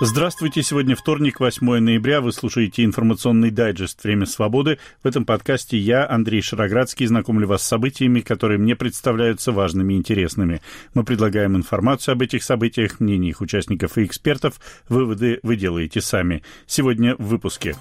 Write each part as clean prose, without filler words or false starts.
Здравствуйте, сегодня вторник, 8 ноября, вы слушаете информационный дайджест «Время свободы». В этом подкасте я, Андрей Шароградский, знакомлю вас с событиями, которые мне представляются важными и интересными. Мы предлагаем информацию об этих событиях, мнения их участников и экспертов. Выводы вы делаете сами. Сегодня в выпуске.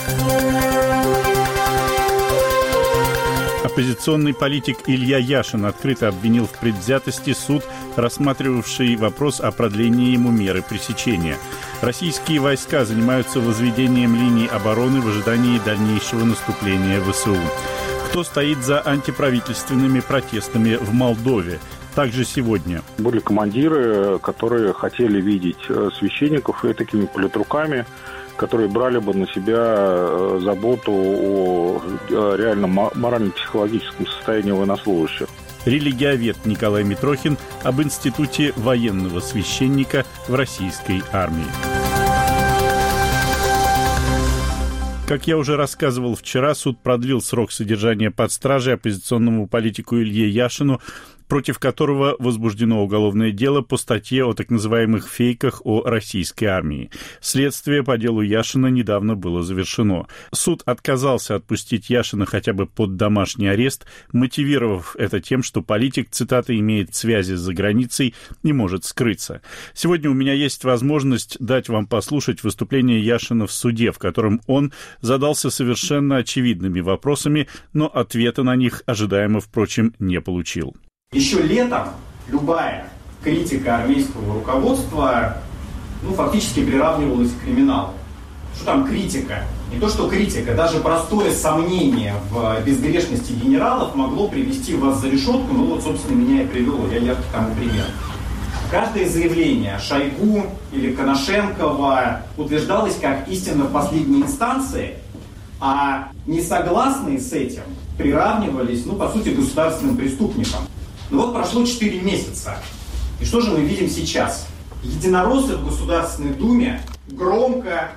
Оппозиционный политик Илья Яшин открыто обвинил в предвзятости суд, рассматривавший вопрос о продлении ему меры пресечения. Российские войска занимаются возведением линий обороны в ожидании дальнейшего наступления ВСУ. Кто стоит за антиправительственными протестами в Молдове? Также сегодня. Были командиры, которые хотели видеть священников и такими политруками, которые брали бы на себя заботу о реальном морально-психологическом состоянии военнослужащих. Религиовед Николай Митрохин об институте военного священника в российской армии. Как я уже рассказывал вчера, суд продлил срок содержания под стражей оппозиционному политику Илье Яшину, против которого возбуждено уголовное дело по статье о так называемых фейках о российской армии. Следствие по делу Яшина недавно было завершено. Суд отказался отпустить Яшина хотя бы под домашний арест, мотивировав это тем, что политик, цитата, имеет связи за границей и может скрыться. Сегодня у меня есть возможность дать вам послушать выступление Яшина в суде, в котором он задался совершенно очевидными вопросами, но ответа на них ожидаемо, впрочем, не получил. Еще летом любая критика армейского руководства фактически приравнивалась к криминалу. Что там критика? Не то, что критика, даже простое сомнение в безгрешности генералов могло привести вас за решетку, собственно, меня и привело, я яркий тому пример. Каждое заявление Шойгу или Коношенкова утверждалось как истина в последней инстанции, а несогласные с этим приравнивались, по сути, к государственным преступникам. Прошло 4 месяца. И что же мы видим сейчас? Единороссы в Государственной Думе громко,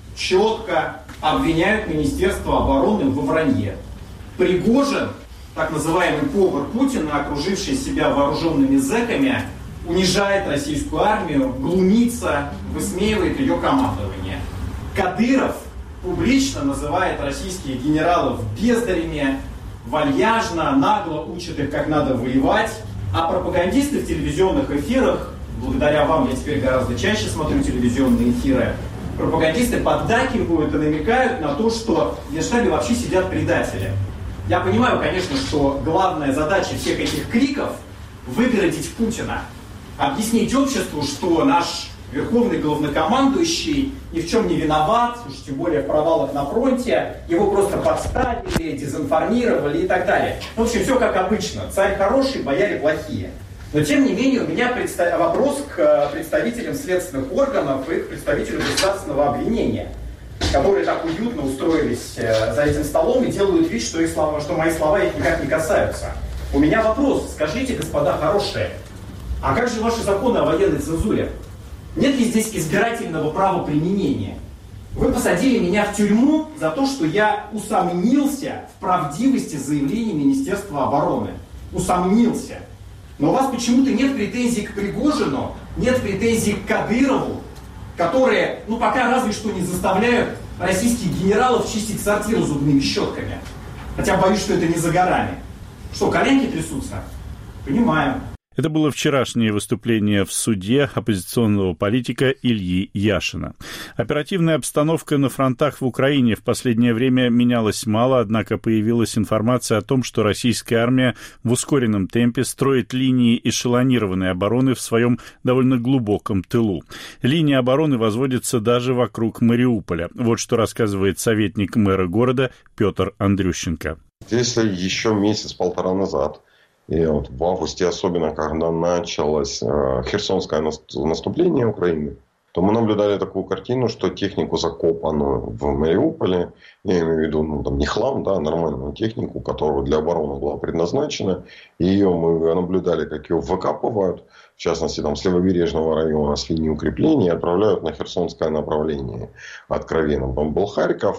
четко обвиняют Министерство обороны во вранье. Пригожин, так называемый повар Путина, окруживший себя вооруженными зэками, унижает российскую армию, глумится, высмеивает ее командование. Кадыров публично называет российских генералов бездарями, вальяжно, нагло учат их, как надо воевать. А пропагандисты в телевизионных эфирах, благодаря вам я теперь гораздо чаще смотрю телевизионные эфиры, пропагандисты поддакивают и намекают на то, что в Генштабе вообще сидят предатели. Я понимаю, конечно, что главная задача всех этих криков – выгородить Путина, объяснить обществу, что наш верховный главнокомандующий ни в чем не виноват, уж тем более в провалах на фронте, его просто подставили, дезинформировали и так далее. В общем, все как обычно. Царь хороший, бояре плохие. Но, тем не менее, у меня вопрос к представителям следственных органов и к представителям государственного обвинения, которые так уютно устроились за этим столом и делают вид, что мои слова их никак не касаются. У меня вопрос. Скажите, господа хорошие, а как же ваши законы о военной цензуре? Нет ли здесь избирательного права применения? Вы посадили меня в тюрьму за то, что я усомнился в правдивости заявлений Министерства обороны. Усомнился. Но у вас почему-то нет претензий к Пригожину, нет претензий к Кадырову, которые, пока разве что не заставляют российских генералов чистить сортиры зубными щетками. Хотя боюсь, что это не за горами. Что, коленки трясутся? Понимаю. Это было вчерашнее выступление в суде оппозиционного политика Ильи Яшина. Оперативная обстановка на фронтах в Украине в последнее время менялась мало, однако появилась информация о том, что российская армия в ускоренном темпе строит линии эшелонированной обороны в своем довольно глубоком тылу. Линии обороны возводятся даже вокруг Мариуполя. Вот что рассказывает советник мэра города Петр Андрющенко. Если еще месяц-полтора назад, и в августе особенно, когда началось херсонское наступление Украины, то мы наблюдали такую картину, что технику, закопанную в Мариуполе, я имею в виду, не хлам, нормальную технику, которая для обороны была предназначена, и ее мы наблюдали, как ее выкапывают, в частности, с левобережного района, с линии укрепления, и отправляют на херсонское направление. Откровенно, там был Харьков,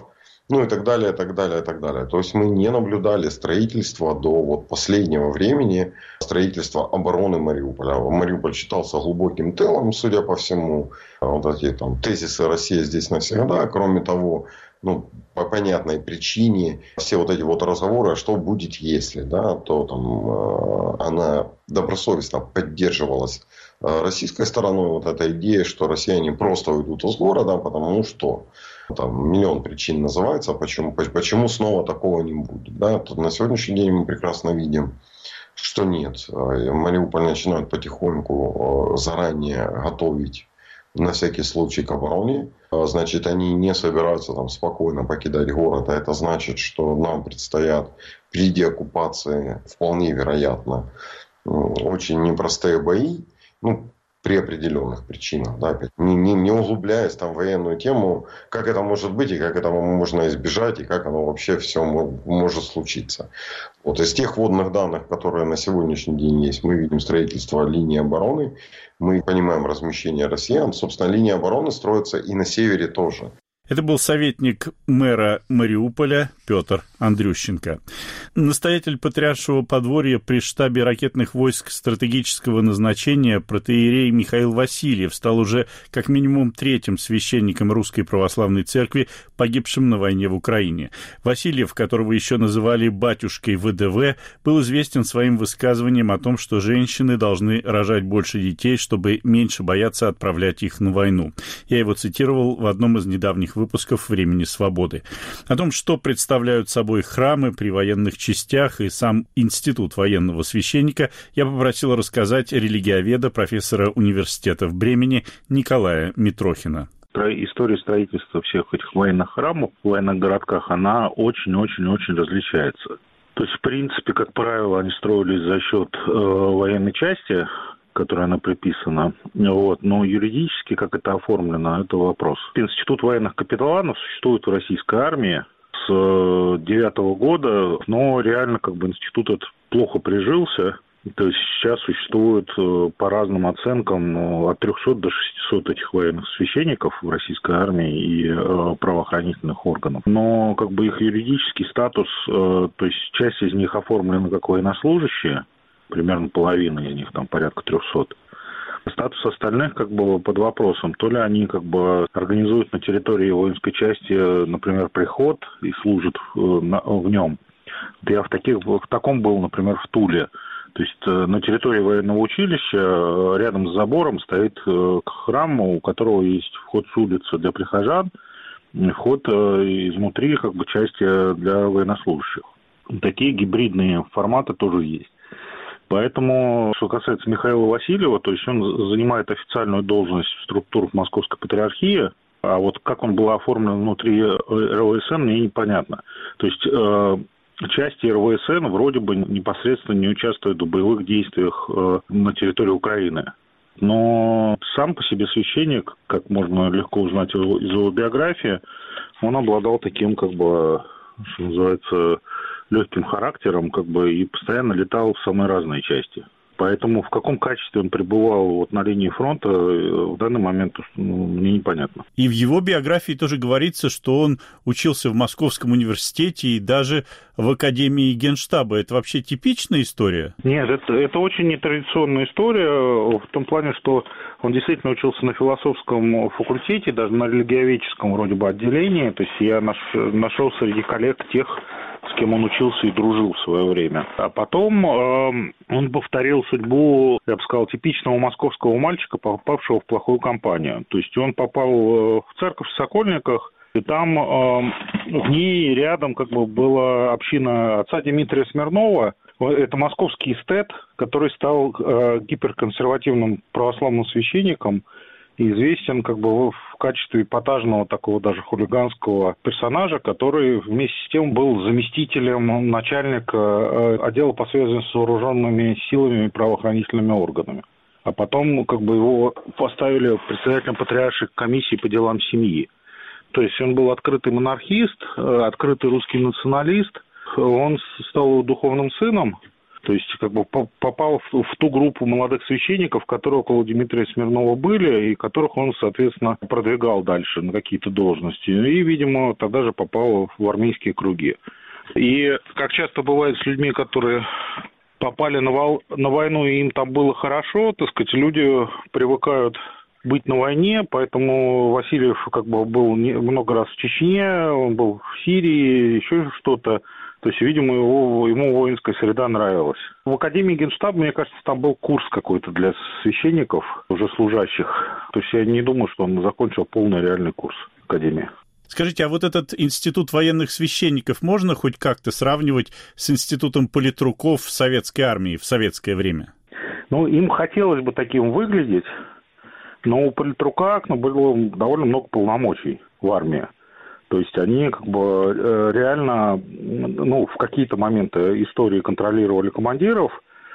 Ну и так далее, и так далее, и так далее. То есть мы не наблюдали строительство до вот последнего времени, строительства обороны Мариуполя. Мариуполь считался глубоким тылом, судя по всему. Вот эти там тезисы «Россия здесь навсегда». Кроме того, ну, по понятной причине все вот эти вот разговоры, что будет если, да, то там она добросовестно поддерживалась российской стороной. Вот эта идея, что россияне просто уйдут из города, потому что там миллион причин называется, почему снова такого не будет. Да? Тут на сегодняшний день мы прекрасно видим, что нет. Мариуполь начинают потихоньку заранее готовить на всякий случай к обороне. Значит, они не собираются там спокойно покидать город. А это значит, что нам предстоят при деоккупации вполне вероятно очень непростые бои. Ну, при определенных причинах, да, не углубляясь там в военную тему, как это может быть и как этого можно избежать, и как оно вообще все может случиться. Вот из тех вводных данных, которые на сегодняшний день есть, мы видим строительство линии обороны, мы понимаем размещение россиян. Собственно, линия обороны строится и на севере тоже. Это был советник мэра Мариуполя Петр Андрющенко. Настоятель Патриаршего подворья при штабе ракетных войск стратегического назначения протоиерей Михаил Васильев стал уже как минимум третьим священником Русской Православной Церкви, погибшим на войне в Украине. Васильев, которого еще называли батюшкой ВДВ, был известен своим высказыванием о том, что женщины должны рожать больше детей, чтобы меньше бояться отправлять их на войну. Я его цитировал в одном из недавних выпусков «Времени свободы». О том, что представляют собой храмы при военных частях и сам институт военного священника, я попросил рассказать религиоведа, профессора университета в Бремени Николая Митрохина. История строительства всех этих военных храмов в военных городках, она очень-очень-очень различается. То есть, в принципе, как правило, они строились за счет военной части, которая она приписана. Вот. Но юридически, как это оформлено, это вопрос. Институт военных капелланов существует в российской армии с 2009 года, но реально как бы институт этот плохо прижился. То есть сейчас существует по разным оценкам от 300 до 600 этих военных священников в российской армии и правоохранительных органов. Но как бы их юридический статус, то есть часть из них оформлена как военнослужащие, примерно половина из них, там порядка 300. Статус остальных как бы под вопросом. То ли они как бы организуют на территории воинской части, например, приход и служат в нем. Я в таком был, например, в Туле. То есть на территории военного училища рядом с забором стоит храм, у которого есть вход с улицы для прихожан, вход изнутри как бы части для военнослужащих. Такие гибридные форматы тоже есть. Поэтому, что касается Михаила Васильева, то есть он занимает официальную должность в структурах Московской Патриархии, а вот как он был оформлен внутри РВСН, мне непонятно. То есть части РВСН вроде бы непосредственно не участвуют в боевых действиях на территории Украины. Но сам по себе священник, как можно легко узнать из его биографии, он обладал таким, как бы, что называется, легким характером, как бы, и постоянно летал в самые разные части. Поэтому в каком качестве он пребывал вот на линии фронта, в данный момент мне непонятно. И в его биографии тоже говорится, что он учился в Московском университете и даже в Академии Генштаба. Это вообще типичная история? Нет, это очень нетрадиционная история в том плане, что он действительно учился на философском факультете, даже на религиоведческом вроде бы отделении. То есть я нашел среди коллег тех, с кем он учился и дружил в свое время. А потом он повторил судьбу, я бы сказал, типичного московского мальчика, попавшего в плохую компанию. То есть он попал в церковь в Сокольниках, и там в ней рядом как бы была община отца Дмитрия Смирнова. Это московский эстет, который стал гиперконсервативным православным священником, известен как бы в качестве эпатажного такого даже хулиганского персонажа, который вместе с тем был заместителем начальника отдела по связям с вооруженными силами и правоохранительными органами. А потом как бы его поставили председателем патриаршей комиссии по делам семьи. То есть он был открытый монархист, открытый русский националист. Он стал духовным сыном То есть как бы попал в ту группу молодых священников, которые около Дмитрия Смирнова были, и которых он, соответственно, продвигал дальше на какие-то должности. И, видимо, тогда же попал в армейские круги. И, как часто бывает с людьми, которые попали на войну, и им там было хорошо, так сказать, люди привыкают быть на войне, поэтому Васильев как бы был много раз в Чечне, он был в Сирии, еще что-то. То есть, видимо, ему воинская среда нравилась. В Академии Генштаба, мне кажется, там был курс какой-то для священников, уже служащих. То есть, я не думаю, что он закончил полный реальный курс Академии. Скажите, а вот этот институт военных священников можно хоть как-то сравнивать с институтом политруков в советской армии в советское время? Ну, им хотелось бы таким выглядеть, но у политрука было довольно много полномочий в армии. То есть они как бы реально, ну, в какие-то моменты истории контролировали командиров.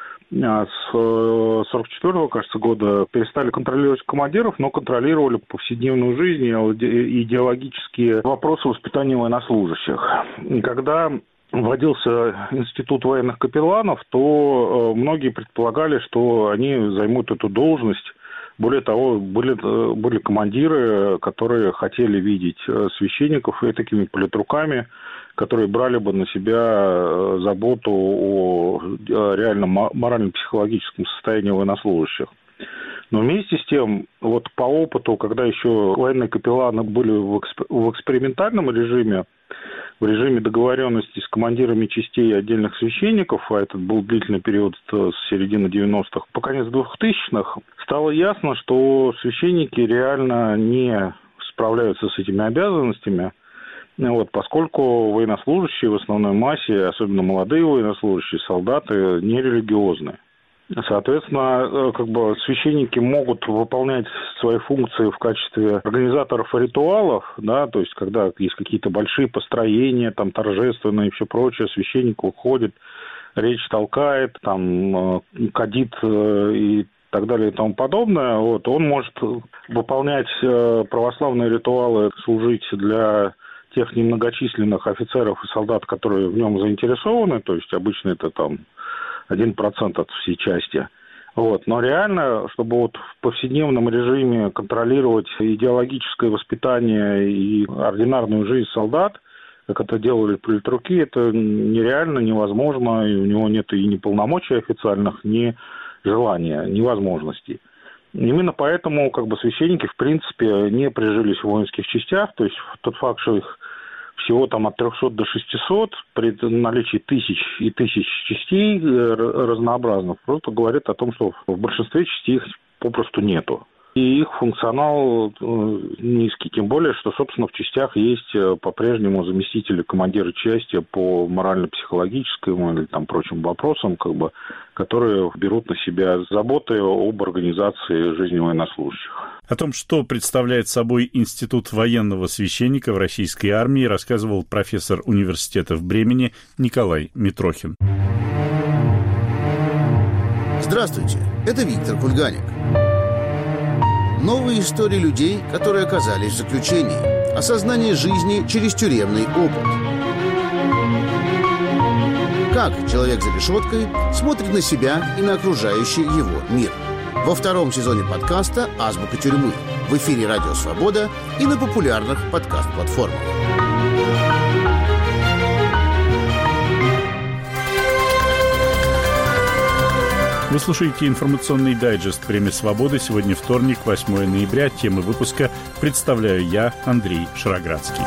С 44-го, кажется, года перестали контролировать командиров, но контролировали повседневную жизнь и идеологические вопросы воспитания военнослужащих. И когда вводился институт военных капелланов, то многие предполагали, что они займут эту должность. Более того, были командиры, которые хотели видеть священников и такими политруками, которые брали бы на себя заботу о реальном морально-психологическом состоянии военнослужащих. Но вместе с тем, вот по опыту, когда еще военные капелланы были в экспериментальном режиме, в режиме договоренности с командирами частей отдельных священников, а это был длительный период с середины 90-х по конец 2000-х, стало ясно, что священники реально не справляются с этими обязанностями, вот, поскольку военнослужащие в основной массе, особенно молодые военнослужащие, солдаты, нерелигиозны. Соответственно, как бы священники могут выполнять свои функции в качестве организаторов ритуалов, да, то есть когда есть какие-то большие построения, там торжественные и все прочее, священник уходит, речь толкает, там кадит и так далее и тому подобное. Вот, он может выполнять православные ритуалы, служить для тех немногочисленных офицеров и солдат, которые в нем заинтересованы, то есть обычно это там 1% от всей части. Вот. Но реально, чтобы вот в повседневном режиме контролировать идеологическое воспитание и ординарную жизнь солдат, как это делали политруки, это нереально, невозможно, и у него нет и ни полномочий официальных, ни желания, ни возможностей. Именно поэтому как бы священники, в принципе, не прижились в воинских частях, то есть тот факт, что их всего там от 300 до 600 при наличии тысяч и тысяч частей разнообразных, просто говорит о том, что в большинстве частей их попросту нету. И их функционал низкий, тем более, что, собственно, в частях есть по-прежнему заместители командира части по морально-психологическим или там прочим вопросам, как бы, которые берут на себя заботы об организации жизни военнослужащих. О том, что представляет собой институт военного священника в российской армии, рассказывал профессор университета в Бремени Николай Митрохин. Здравствуйте, это Виктор Кульганик. Новые истории людей, которые оказались в заключении. Осознание жизни через тюремный опыт. Как человек за решеткой смотрит на себя и на окружающий его мир. Во втором сезоне подкаста «Азбука тюрьмы». В эфире «Радио Свобода» и на популярных подкаст-платформах. Вы слушаете информационный дайджест «Время свободы». Сегодня вторник, 8 ноября. Темы выпуска представляю я, Андрей Шароградский.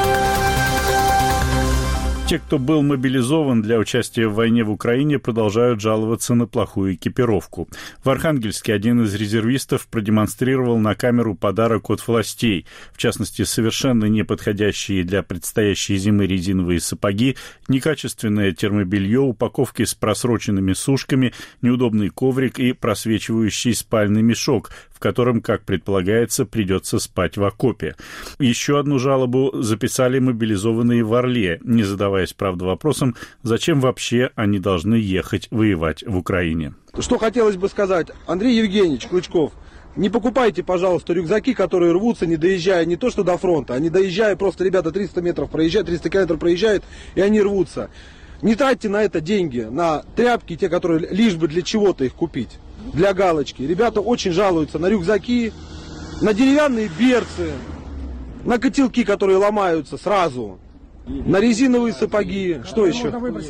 Те, кто был мобилизован для участия в войне в Украине, продолжают жаловаться на плохую экипировку. В Архангельске один из резервистов продемонстрировал на камеру подарок от властей. В частности, совершенно неподходящие для предстоящей зимы резиновые сапоги, некачественное термобелье, упаковки с просроченными сушками, неудобный коврик и просвечивающий спальный мешок, в котором, как предполагается, придется спать в окопе. Еще одну жалобу записали мобилизованные в Орле, не задаваясь, правда, вопросом, зачем вообще они должны ехать воевать в Украине. Что хотелось бы сказать, Андрей Евгеньевич Клычков, не покупайте, пожалуйста, рюкзаки, которые рвутся, не доезжая не то что до фронта, а не доезжая, просто ребята 300 метров проезжают, 300 километров проезжают, и они рвутся. Не тратьте на это деньги, на тряпки, те, которые лишь бы для чего-то их купить, для галочки. Ребята очень жалуются на рюкзаки, на деревянные берцы, на котелки, которые ломаются сразу, на резиновые сапоги, что еще?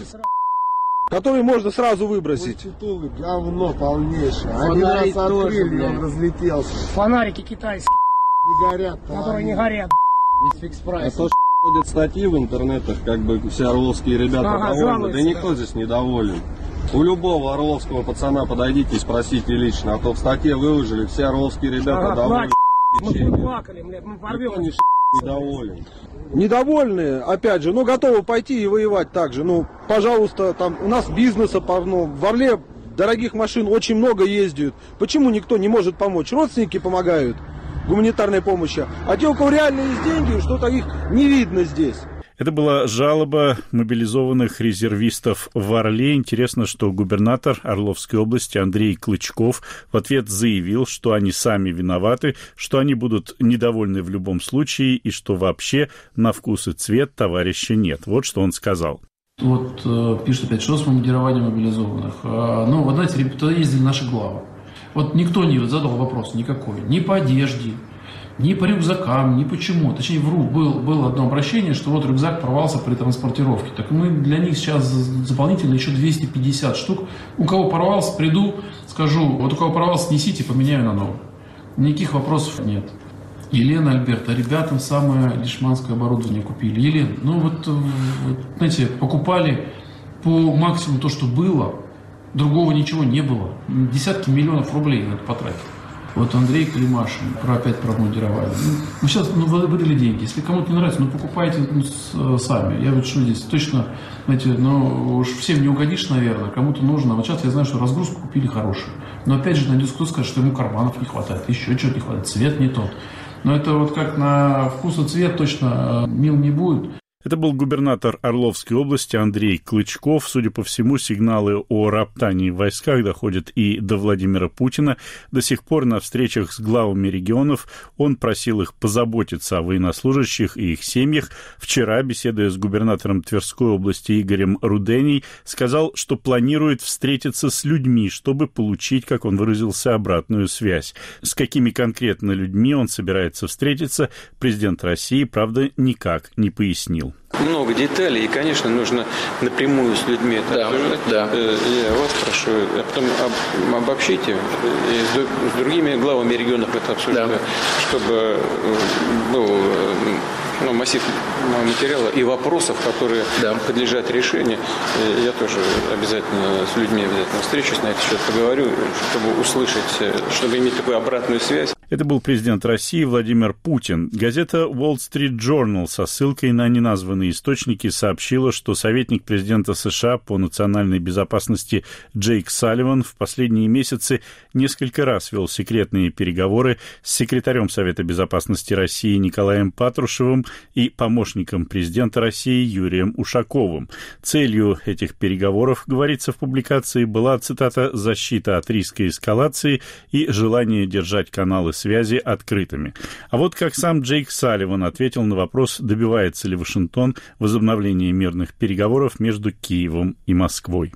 Которые можно сразу выбросить. Говно полнейшее. Один раз открыли, он разлетелся. Фонарики китайские, не горят, которые не горят. Из фикс-прайса. А то, что ходят статьи в интернетах, как бы все орловские ребята довольны, да никто здесь недоволен. У любого орловского пацана подойдите и спросите лично, а то в статье выложили, все орловские ребята довольны. Мы плакали, мы порвем. Недоволен. Недовольные, опять же, готовы пойти и воевать так же. Пожалуйста, там у нас бизнеса полно. В Орле дорогих машин очень много ездят. Почему никто не может помочь? Родственники помогают гуманитарной помощи. А те, у кого реально есть деньги, что-то их не видно здесь. Это была жалоба мобилизованных резервистов в Орле. Интересно, что губернатор Орловской области Андрей Клычков в ответ заявил, что они сами виноваты, что они будут недовольны в любом случае и что вообще на вкус и цвет товарища нет. Вот что он сказал. Пишут опять, что с командированием мобилизованных. Вы знаете, туда ездили наши главы. Никто не задал вопрос никакой. Ни по одежде, ни по рюкзакам, ни почему. Точнее, вру, было одно обращение, что рюкзак порвался при транспортировке. Так мы для них сейчас дополнительно еще 250 штук. У кого порвался, приду, скажу, у кого порвался, снесите, поменяю на новый. Никаких вопросов нет. Елена, Альберта, ребятам самое лишманское оборудование купили. Елена, знаете, покупали по максимуму то, что было, другого ничего не было. Десятки миллионов рублей на это потратили. Андрей Климашин, опять про обмундирование. Сейчас выдали деньги. Если кому-то не нравится, покупайте сами. Я что здесь точно, знаете, уж всем не угодишь, наверное, кому-то нужно. Сейчас я знаю, что разгрузку купили хорошую. Но опять же найдется кто скажет, что ему карманов не хватает, еще чего-то не хватает, цвет не тот. Но это как на вкус и цвет точно мил не будет. Это был губернатор Орловской области Андрей Клычков. Судя по всему, сигналы о роптании в войсках доходят и до Владимира Путина. До сих пор на встречах с главами регионов он просил их позаботиться о военнослужащих и их семьях. Вчера, беседуя с губернатором Тверской области Игорем Руденей, сказал, что планирует встретиться с людьми, чтобы получить, как он выразился, обратную связь. С какими конкретно людьми он собирается встретиться, президент России, правда, никак не пояснил. Много деталей, и, конечно, нужно напрямую с людьми это обсуждать. Да. Я вас прошу, а потом обобщите, и с другими главами регионов это обсуждать, чтобы был массив материала и вопросов, которые подлежат решению. Я тоже обязательно с людьми встречусь, на этот счет поговорю, чтобы услышать, чтобы иметь такую обратную связь. Это был президент России Владимир Путин. Газета Wall Street Journal со ссылкой на неназванные источники сообщила, что советник президента США по национальной безопасности Джейк Салливан в последние месяцы несколько раз вел секретные переговоры с секретарем Совета безопасности России Николаем Патрушевым и помощником президента России Юрием Ушаковым. Целью этих переговоров, говорится в публикации, была, цитата, «защита от риска эскалации и желание держать каналы связи открытыми». А вот как сам Джейк Салливан ответил на вопрос, добивается ли Вашингтон возобновления мирных переговоров между Киевом и Москвой.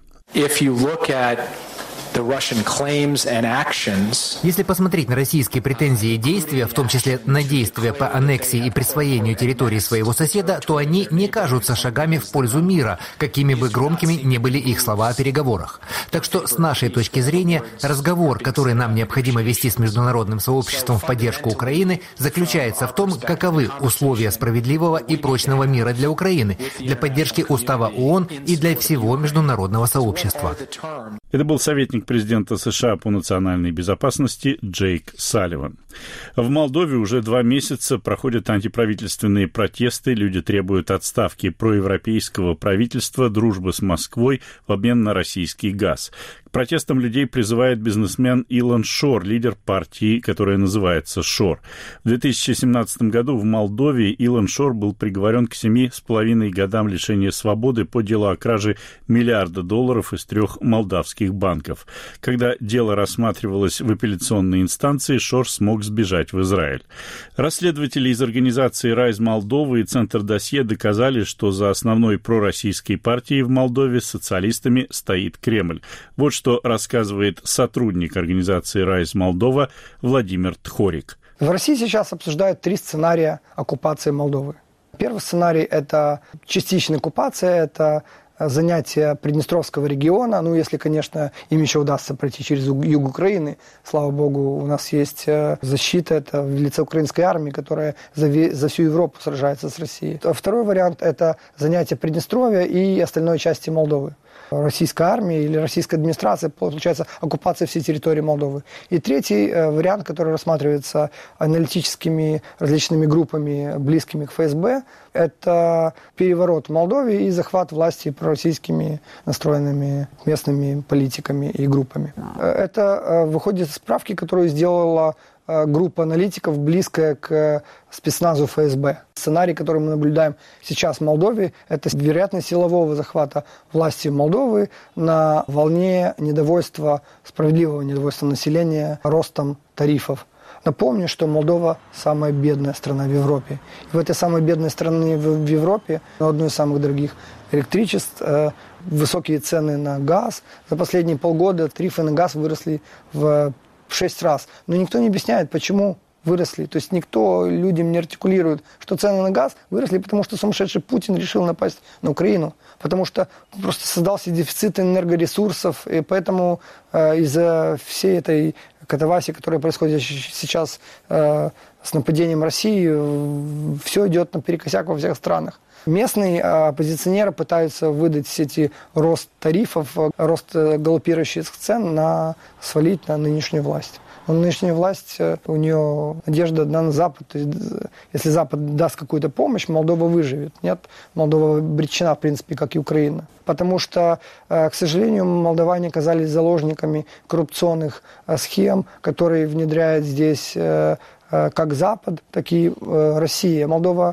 Если посмотреть на российские претензии и действия, в том числе на действия по аннексии и присвоению территории своего соседа, то они не кажутся шагами в пользу мира, какими бы громкими ни были их слова о переговорах. Так что, с нашей точки зрения, разговор, который нам необходимо вести с международным сообществом в поддержку Украины, заключается в том, каковы условия справедливого и прочного мира для Украины, для поддержки Устава ООН и для всего международного сообщества. Это был советник президента США по национальной безопасности Джейк Салливан. В Молдове уже 2 месяца проходят антиправительственные протесты. Люди требуют отставки проевропейского правительства, дружбы с Москвой в обмен на российский газ. К протестам людей призывает бизнесмен Илон Шор, лидер партии, которая называется Шор. В 2017 году в Молдове Илон Шор был приговорен к 7,5 годам лишения свободы по делу о краже $1 миллиард из 3 молдавских банков. Когда дело рассматривалось в апелляционной инстанции, Шор смог сбежать в Израиль. Расследователи из организации «Райз Молдовы» и Центр Досье доказали, что за основной пророссийской партией в Молдове с социалистами стоит Кремль. Вот что рассказывает сотрудник организации «Райз Молдова» Владимир Тхорик. В России сейчас обсуждают 3 сценария оккупации Молдовы. Первый сценарий – это частичная оккупация, это занятие Приднестровского региона, ну, если, конечно, им еще удастся пройти через юг Украины. Слава богу, у нас есть защита, это в лице украинской армии, которая за всю Европу сражается с Россией. Второй вариант – это занятие Приднестровья и остальной части Молдовы. Российская армия или российская администрация, получается, оккупация всей территории Молдовы. И третий вариант, который рассматривается аналитическими различными группами, близкими к ФСБ, это переворот в Молдове и захват власти пророссийскими настроенными местными политиками и группами. Это выходит из справки, которую сделала группа аналитиков, близкая к спецназу ФСБ. Сценарий, который мы наблюдаем сейчас в Молдове, это вероятность силового захвата власти Молдовы на волне недовольства, справедливого недовольства населения ростом тарифов. Напомню, что Молдова самая бедная страна в Европе. И в этой самой бедной стране в Европе, одной из самых дорогих электричеств, высокие цены на газ. За последние полгода тарифы на газ выросли в 6 раз. Но никто не объясняет, почему выросли. То есть никто людям не артикулирует, что цены на газ выросли, потому что сумасшедший Путин решил напасть на Украину. Потому что просто создался дефицит энергоресурсов. И поэтому из-за всей этой катавасии, которая происходит сейчас с нападением России, все идет наперекосяк во всех странах. Местные оппозиционеры пытаются выдать эти рост тарифов, рост галопирующих цен свалить на нынешнюю власть. Но нынешняя власть, у нее надежда одна на Запад. То есть, если Запад даст какую-то помощь, Молдова выживет. Нет, Молдова обречена, в принципе, как и Украина. Потому что, к сожалению, молдаване оказались заложниками коррупционных схем, которые внедряет здесь как Запад, так и Россия. Молдова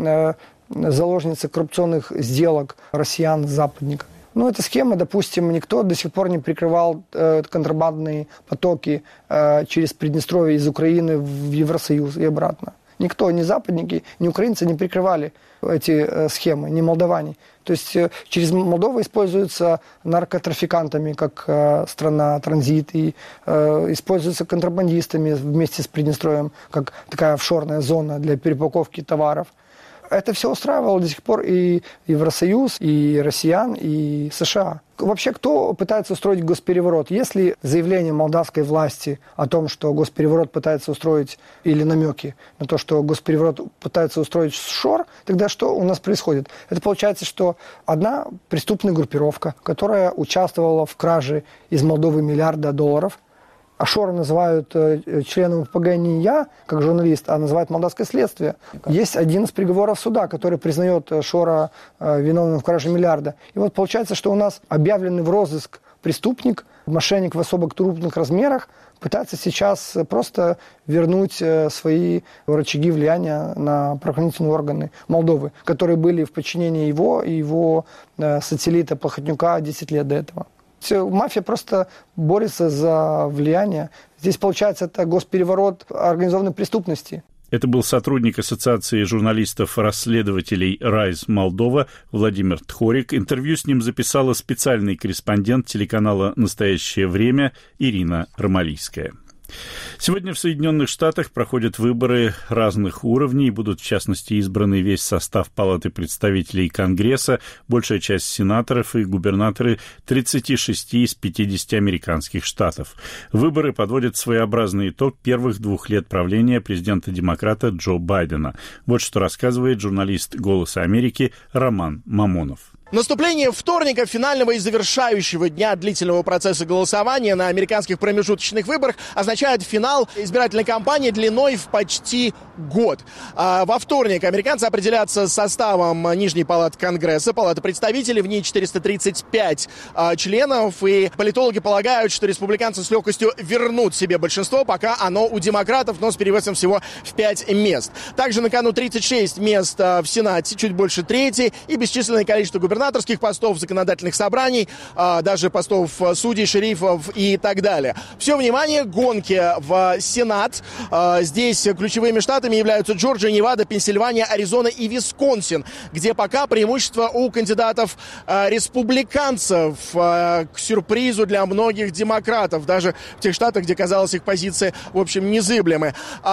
заложницы коррупционных сделок россиян с западниками. Ну, эта схема, допустим, никто до сих пор не прикрывал контрабандные потоки через Приднестровье из Украины в Евросоюз и обратно. Никто, ни западники, ни украинцы не прикрывали эти схемы, ни молдаване. То есть через Молдову используются наркотрафикантами как страна транзит и используются контрабандистами вместе с Приднестровьем как такая офшорная зона для перепаковки товаров. Это все устраивало до сих пор и Евросоюз, и россиян, и США. Вообще, кто пытается устроить госпереворот? Если заявление молдавской власти о том, что госпереворот пытается устроить, или намеки на то, что госпереворот пытается устроить Шор, тогда что у нас происходит? Это получается, что одна преступная группировка, которая участвовала в краже из Молдовы $1 миллиард, а Шора называют членом ФПГ не я, как журналист, а называют молдавское следствие. Есть один из приговоров суда, который признает Шора виновным в краже $1 миллиарда. И вот получается, что у нас объявленный в розыск преступник, мошенник в особо крупных размерах, пытается сейчас просто вернуть свои рычаги влияния на правоохранительные органы Молдовы, которые были в подчинении его и его сателлита Плохотнюка 10 лет до этого. Мафия просто борется за влияние. Здесь, получается, это госпереворот организованной преступности. Это был сотрудник Ассоциации журналистов-расследователей «Райз Молдова» Владимир Тхорик. Интервью с ним записала специальный корреспондент телеканала «Настоящее время» Ирина Ромалийская. Сегодня в Соединенных Штатах проходят выборы разных уровней. Будут, в частности, избраны весь состав Палаты представителей Конгресса, большая часть сенаторов и губернаторы 36 из 50 американских штатов. Выборы подводят своеобразный итог первых 2 лет правления президента-демократа Джо Байдена. Вот что рассказывает журналист «Голоса Америки» Роман Мамонов. Наступление вторника, финального и завершающего дня длительного процесса голосования на американских промежуточных выборах, означает финал избирательной кампании длиной в почти год. Во вторник американцы определятся с составом Нижней палаты Конгресса, Палаты представителей, в ней 435 членов, и политологи полагают, что республиканцы с легкостью вернут себе большинство, пока оно у демократов, но с перевесом всего в 5 мест. Также на кону 36 мест в Сенате, чуть больше трети, и бесчисленное количество губернаторских постов, законодательных собраний, даже постов судей, шерифов и так далее. Все внимание гонки в Сенат. Здесь ключевыми штатами являются Джорджия, Невада, Пенсильвания, Аризона и Висконсин, где пока преимущество у кандидатов республиканцев, к сюрпризу для многих демократов, даже в тех штатах, где, казалось, их позиции, в общем, незыблемы.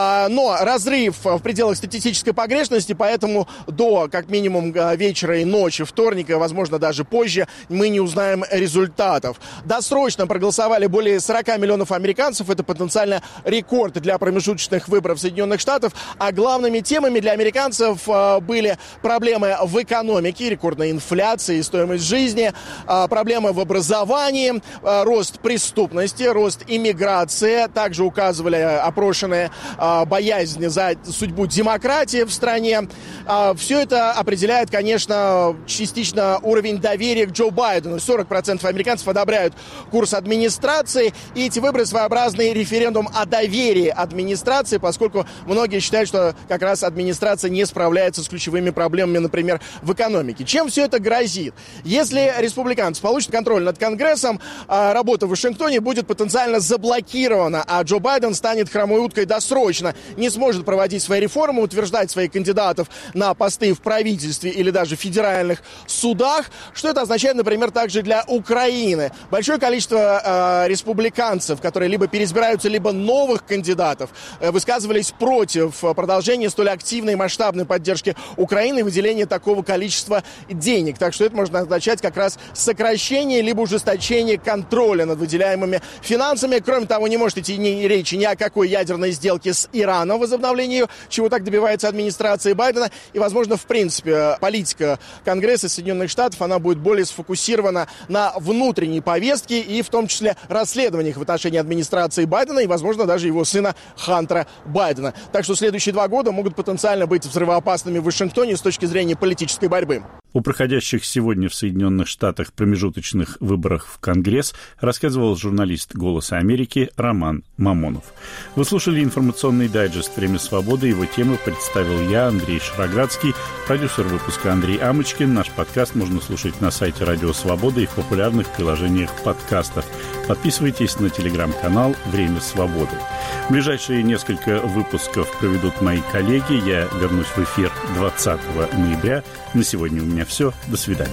Но разрыв в пределах статистической погрешности, поэтому до, как минимум, вечера и ночи вторника, возможно, даже позже, мы не узнаем результатов. Досрочно проголосовали более 40 миллионов американцев. Это потенциально рекорд для промежуточных выборов Соединенных Штатов. А главными темами для американцев были проблемы в экономике, рекордная инфляция и стоимость жизни, проблемы в образовании, рост преступности, рост иммиграции. Также указывали опрошенные боязнь за судьбу демократии в стране. Все это определяет, конечно, частично уровень доверия к Джо Байдену. 40% американцев одобряют курс администрации. И эти выборы своеобразный референдум о доверии администрации, поскольку многие считают, что как раз администрация не справляется с ключевыми проблемами, например, в экономике. Чем все это грозит? Если республиканцы получат контроль над Конгрессом, работа в Вашингтоне будет потенциально заблокирована, а Джо Байден станет хромой уткой досрочно, не сможет проводить свои реформы, утверждать своих кандидатов на посты в правительстве или даже федеральных судах. Что это означает, например, также для Украины? Большое количество республиканцев, которые либо переизбираются, либо новых кандидатов, высказывались против продолжения столь активной и масштабной поддержки Украины и выделения такого количества денег. Так что это можно означать как раз сокращение либо ужесточение контроля над выделяемыми финансами. Кроме того, не может идти речи ни о какой ядерной сделке с Ираном, возобновлении ее, чего так добивается администрация Байдена. И, возможно, в принципе, политика Конгресса Соединенных Штатов, она будет более сфокусирована на внутренней повестке и в том числе расследованиях в отношении администрации Байдена и, возможно, даже его сына Хантера Байдена. Так что следующие 2 года могут потенциально быть взрывоопасными в Вашингтоне с точки зрения политической борьбы. О проходящих сегодня в Соединенных Штатах промежуточных выборах в Конгресс рассказывал журналист «Голоса Америки» Роман Мамонов. Вы слушали информационный дайджест «Время свободы». Его темы представил я, Андрей Шароградский, продюсер выпуска Андрей Амочкин. Наш подкаст можно слушать на сайте Радио Свобода и в популярных приложениях подкастов. Подписывайтесь на телеграм-канал «Время свободы». В ближайшие несколько выпусков проведут мои коллеги. Я вернусь в эфир 20 ноября. На сегодня у меня все. До свидания.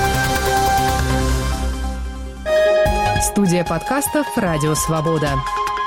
Студия подкастов «Радио Свобода».